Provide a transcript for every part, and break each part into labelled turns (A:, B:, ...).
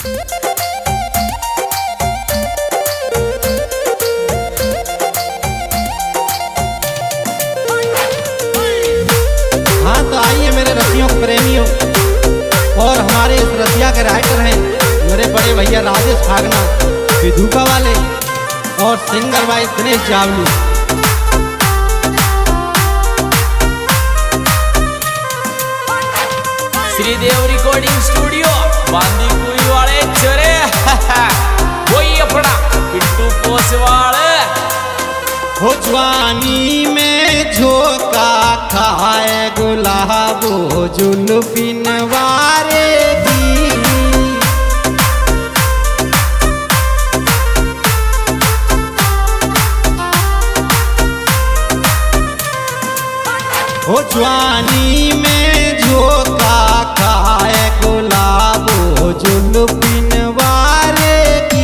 A: हाँ तो आइए मेरे रसियों प्रेमियों, और हमारे इस रसिया के राइटर हैं मेरे बड़े भैया राजेश फागना विधुका वाले, और सिंगर भाई दिनेश जावली।
B: श्रीदेव रिकॉर्डिंग स्टूडियो बांदीकुई वाले चोरे वही अपना पिंटू पोसवाल।
A: हो जवानी में झोंका खाए गुलाबो जुल्फिन वारे की, हो जवानी में झोंका खाए गुलाबो जुल्फिन वारे की।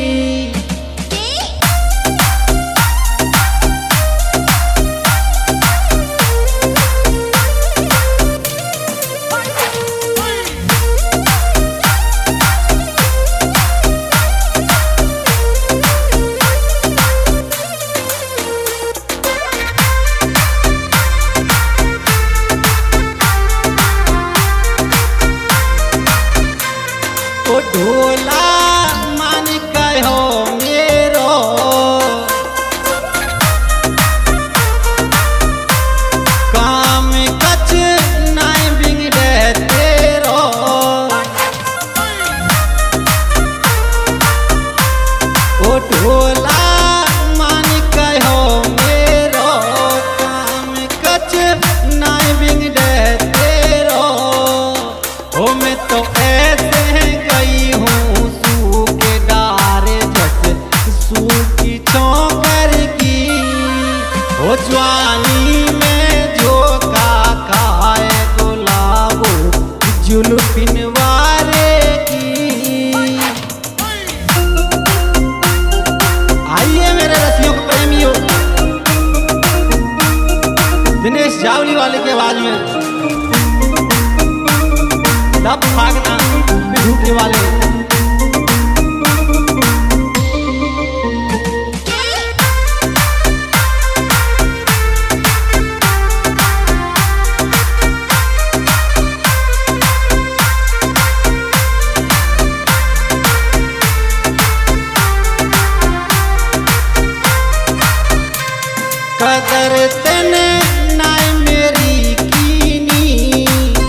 A: ओ ढोला मन कहो मेरो, काम कच नहीं बिगड़े तेरो। ओ ढोला मन कहो मेरो, काम कच नहीं बिगड़े तेरो। ओ मैं तो ऐसे गई हूँ सूखे डारे जैसे सूखी चौकर की। हो जवानी में झोंका खाए गुलाबो जुल्फिन वारे की। आइए मेरे रसियों के प्रेमियों, दिनेश जावली वाले की आवाज में सब फागना विधुके वाले। कदर तने नाय मेरी कीनी,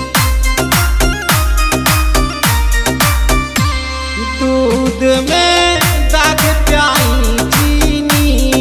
A: दूध में दाग प्याई चीनी।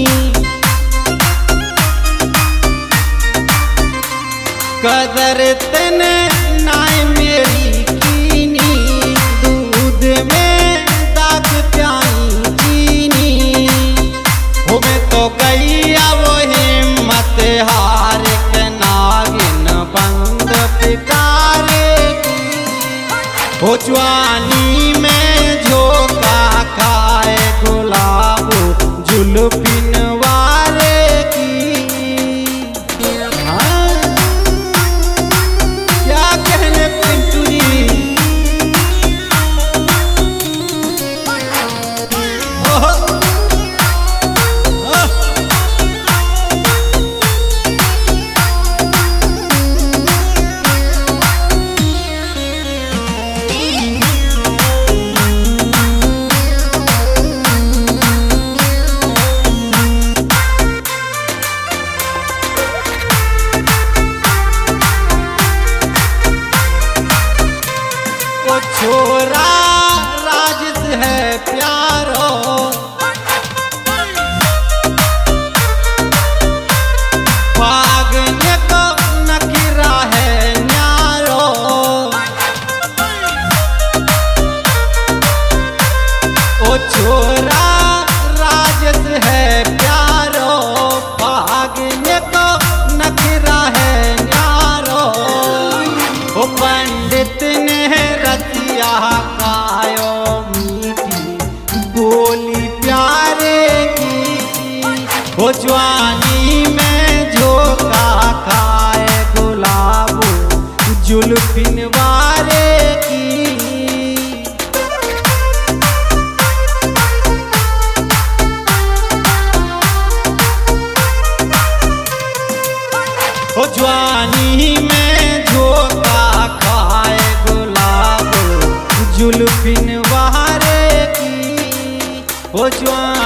A: कदर तने नाय मेरी कीनी, दूध में दाग प्याई चीनी। हो मैं तो गई अब हिम्मत हार के नागिन बंद पिकारे की। हो जवानी में झोंका खाए गुलाबो जुल्फिन वारे की। हाँ, क्या कहने पिंटू जी। ओहो, वो छोरा राजस है प्यारो, भागने को नखरा है न्यारो। ओ छोरा राजस है प्यारो, भागने को नखरा है न्यारो। ओ पंडित ने रसिया गायो मीठी बोली प्यार जवानी में झोंका खाए गुलाब जुल्फिन बहारे की, ओ जवानी